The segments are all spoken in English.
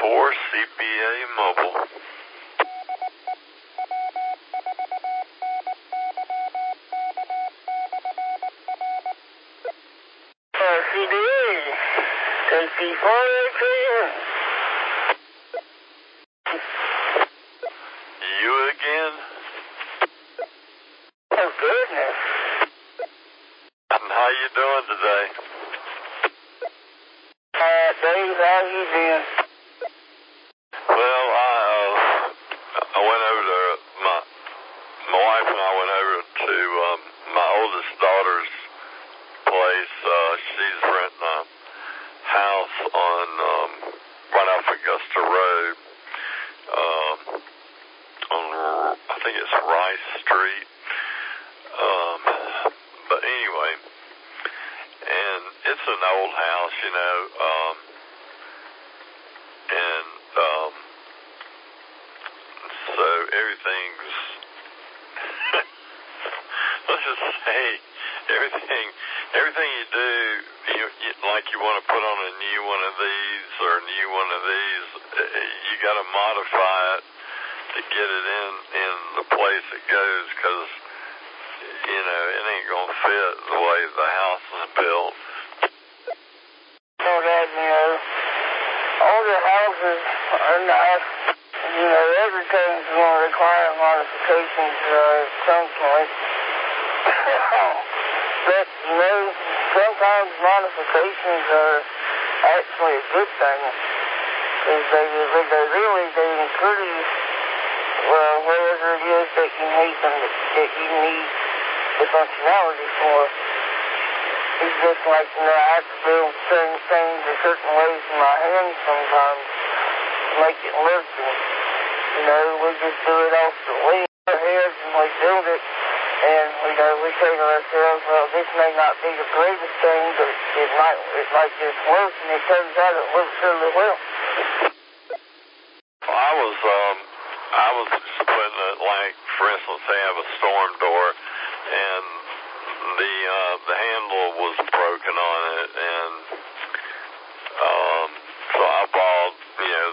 for CPA Mobile. CPA, KC4 You again? Oh, goodness. And how you doing today? Dave, how you doing? Well, I went over to my wife and I went over to my oldest daughter's place. She's renting a house on right off Augusta Road. On I think it's Rice Street. But anyway, and it's an old house, you know. So everything's, let's just say, everything you do, like you want to put on a new one of these or a new one of these, you got to modify it to get it in the place it goes, because, you know, it ain't going to fit the way the house is built. So that, you know, older houses are nice. You know, everything's going to require modifications constantly. But, you know, sometimes modifications are actually a good thing. Because they increase, well, whatever it is that you need the functionality for. It's just like, you know, I have to build certain things a certain ways in my hands sometimes to make it look good. You know, we just do it off the wing of our heads and we build it, and we say to ourselves, well, this may not be the greatest thing, but it might just work, and it turns out it works really well. Well, I was just putting it, like, for instance, they have a storm door, and the handle was broken on it, and so I bought, you know,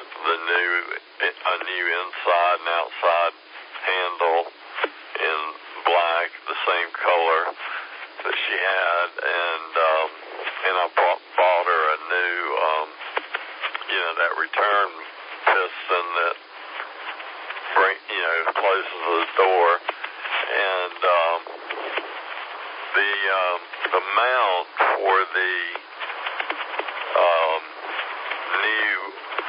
a new inside and outside handle in black, the same color that she had, and I bought her a new, you know, that return piston that closes the door, and the mount for the new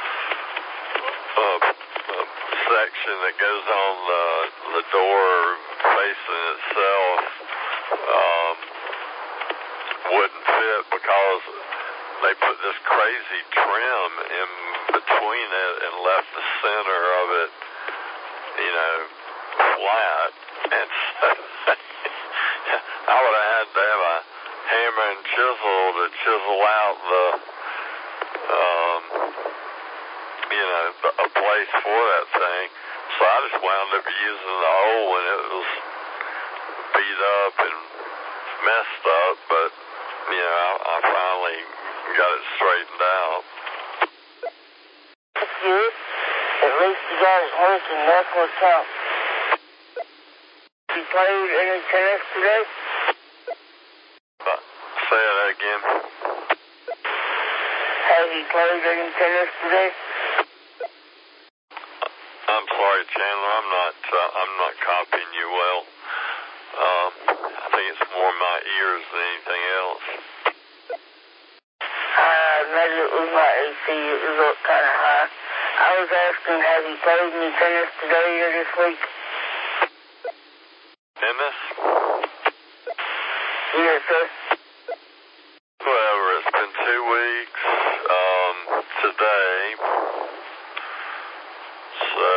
section that goes on the door facing itself wouldn't fit because they put this crazy trim in between it and left the center of it, you know, flat. And so I would have had to have a hammer and chisel to chisel out a place for that thing. So I just wound up using the old one. It was beat up and messed up, but, you know, I finally got it straightened out. That's good. At least you got it working. That's what counts. You played any tennis today? Say that again. Have you played any tennis today? I'm sorry, Chandler. I'm not copying you well. I think it's more my ears than anything else. Maybe it was my AC. It was up kind of high. I was asking, have you played any tennis today or this week? Tennis? Yes, sir. Whatever. It's been 2 weeks today. So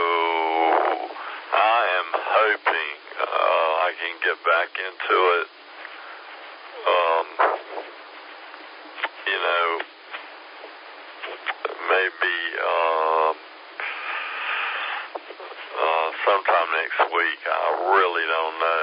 I am hoping I can get back into it. You know, maybe sometime next week. I really don't know.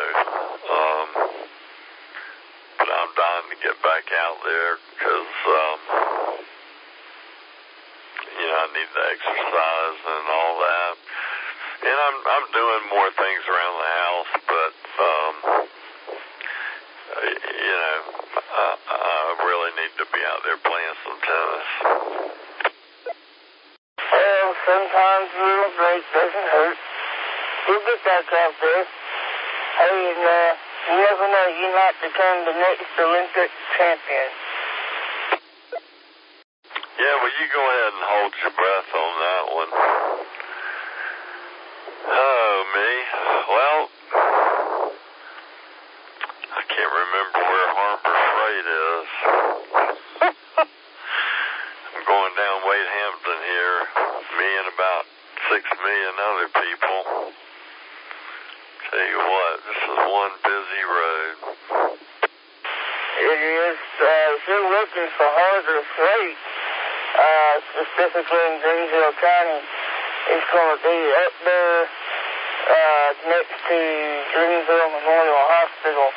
But I'm dying to get back out there because, you know, I I need to exercise and all that. And I'm doing more things around the house, but I really need to be out there playing some tennis. Well, sometimes a little break doesn't hurt. You'll get back out there. Hey, and you never know, you might become the next Olympic champion. Yeah, well, you go ahead and hold your breath on that one. Oh, me. Well, I can't remember where Harbor Freight is. I'm going down Wade Hampton here, me and about 6 million other people. Tell you what, this is one busy road. It is, if you're looking for Harbor Freight, specifically in Greenville County, it's going to be up there next to Greenville Memorial Hospital,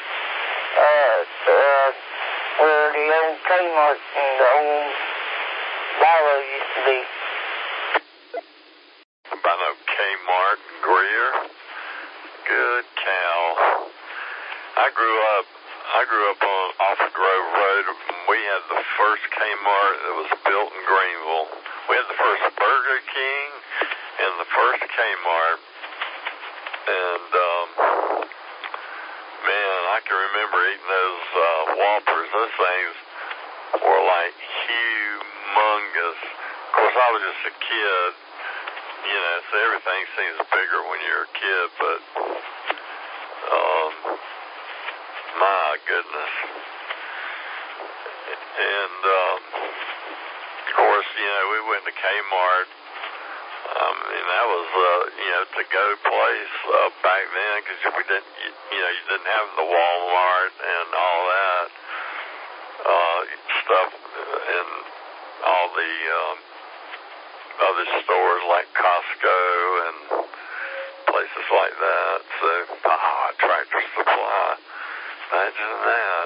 where the old Kmart and the old Bilo used to be. By no Kmart and Greer. Good cow. I grew up on off Grove Road. We had the first Kmart that was built in Greenville. We had the first Burger King and the first Kmart. And man, I can remember eating those Whoppers. Those things were like humongous. Of course, I was just a kid, so everything seems bigger when you're a kid, but my goodness. And of course, we went to Kmart. That was to-go place back then, because we didn't, you didn't have the Walmart and all that stuff, and all the other stores like Costco and places like that. So, Tractor Supply. Imagine that.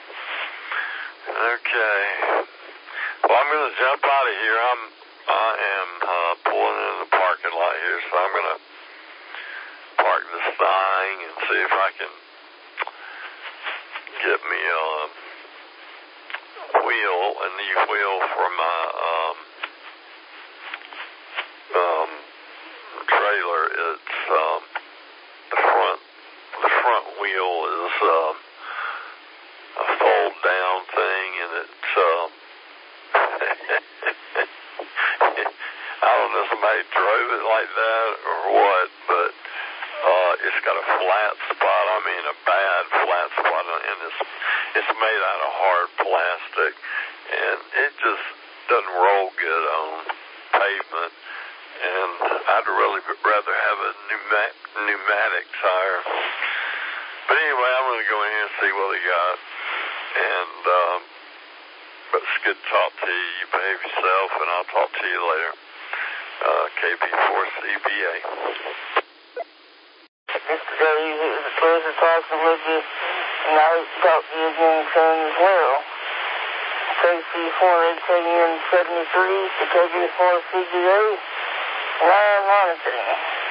Okay. Well, I'm going to jump out of here. I am pulling in the parking lot here, so I'm going to park this thing and see if I can get me a new wheel for my trailer. It's the front wheel is a fold down thing, and it's I don't know if somebody drove it like that or what, but it's got a flat spot. I mean, a bad flat spot, and it's made out of hard plastic, and it just doesn't roll good on pavement. And I'd really rather have a pneumatic tire. But anyway, I'm going to go in here and see what they got. And but it's good to talk to you. You behave yourself, and I'll talk to you later. KB4CBA. Mr. Dave, it was a pleasure talking with you, and I hope to talk to you again soon as well. KC4AKN73 to KB4CBA, and I'm monitoring.